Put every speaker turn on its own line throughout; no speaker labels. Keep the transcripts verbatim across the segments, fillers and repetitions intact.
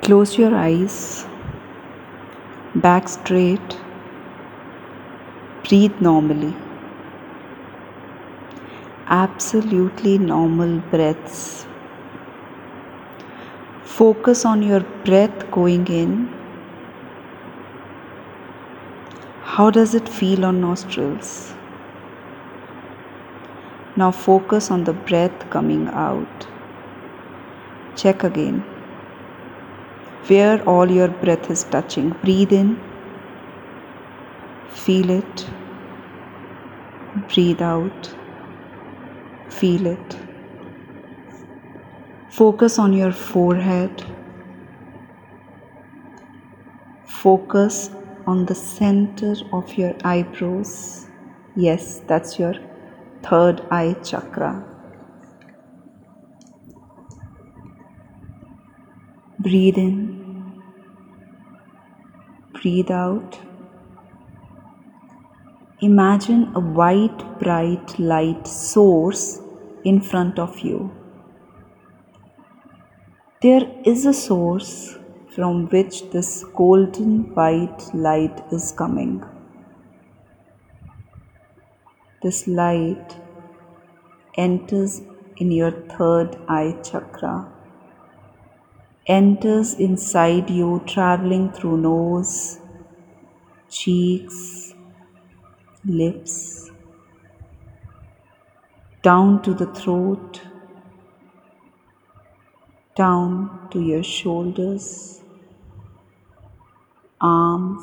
Close your eyes, back straight, breathe normally. Absolutely normal breaths. Focus on your breath going in. How does it feel on nostrils? Now focus on the breath coming out. Check again. Where all your breath is touching. Breathe in. Feel it. Breathe out. Feel it. Focus on your forehead. Focus on the center of your eyebrows. Yes, that's your third eye chakra. Breathe in. Breathe out. Imagine a white, bright light source in front of you. There is a source from which this golden white light is coming. This light enters in your third eye chakra, enters inside you, traveling through nose, cheeks, lips, down to the throat, down to your shoulders, arms,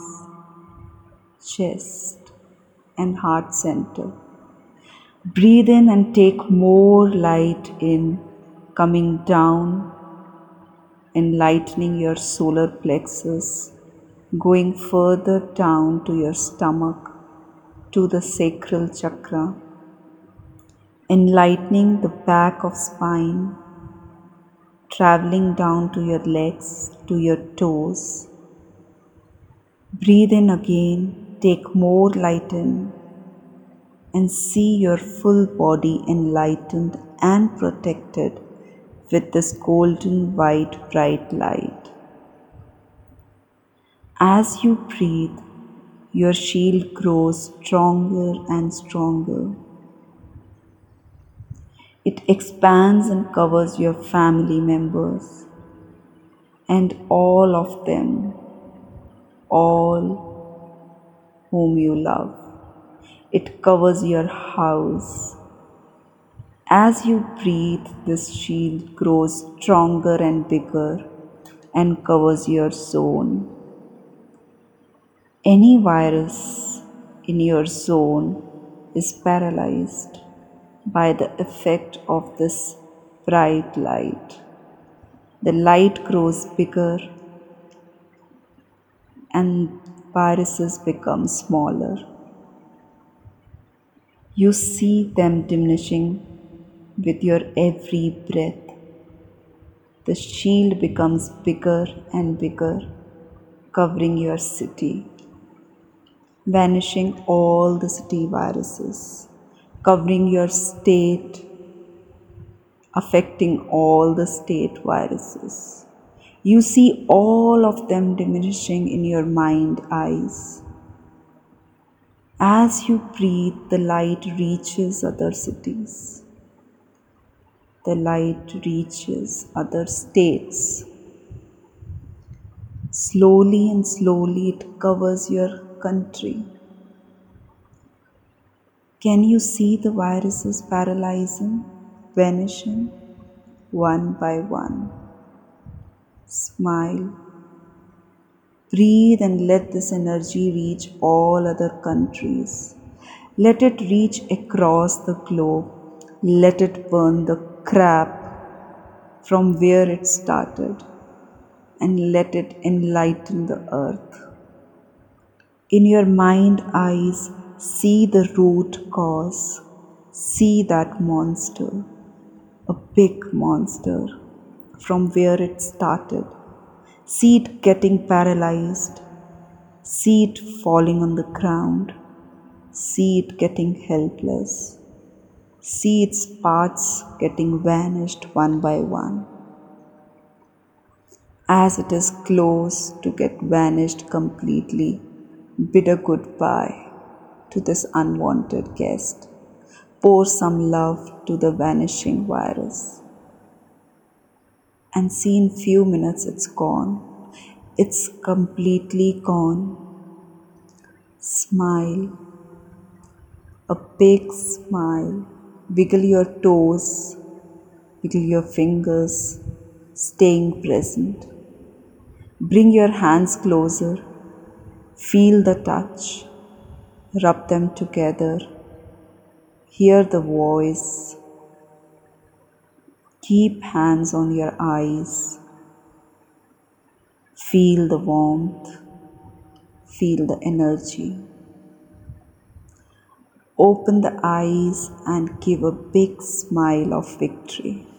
chest, and heart center. Breathe in and take more light in, coming down, enlightening your solar plexus, going further down to your stomach, to the sacral chakra, enlightening the back of spine, traveling down to your legs, to your toes. Breathe in again, take more light in, and see your full body enlightened and protected with this golden white bright light. As you breathe, your shield grows stronger and stronger. It expands and covers your family members and all of them, all whom you love. It covers your house. As you breathe, this shield grows stronger and bigger and covers your zone. Any virus in your zone is paralyzed by the effect of this bright light. The light grows bigger and viruses become smaller. You see them diminishing with your every breath. The shield becomes bigger and bigger, covering your city, vanishing all the city viruses, covering your state, affecting all the state viruses. You see all of them diminishing in your mind eyes. As you breathe, the light reaches other cities. The light reaches other states. Slowly and slowly it covers your country. Can you see the viruses paralyzing, vanishing, one by one? Smile. Breathe and let this energy reach all other countries. Let it reach across the globe. Let it burn the crap from where it started and let it enlighten the earth. In your mind eyes, see the root cause. See that monster, a big monster, from where it started. See it getting paralyzed. See it falling on the ground. See it getting helpless. See its parts getting vanished one by one. as it is close to get vanished completely. Bid a goodbye to this unwanted guest. Pour some love to the vanishing virus. And see, in few minutes it's gone. It's completely gone. Smile, a big smile. Wiggle your toes, wiggle your fingers, staying present. Bring your hands closer, feel the touch, rub them together, hear the voice. Keep hands on your eyes, feel the warmth, feel the energy. Open the eyes and give a big smile of victory.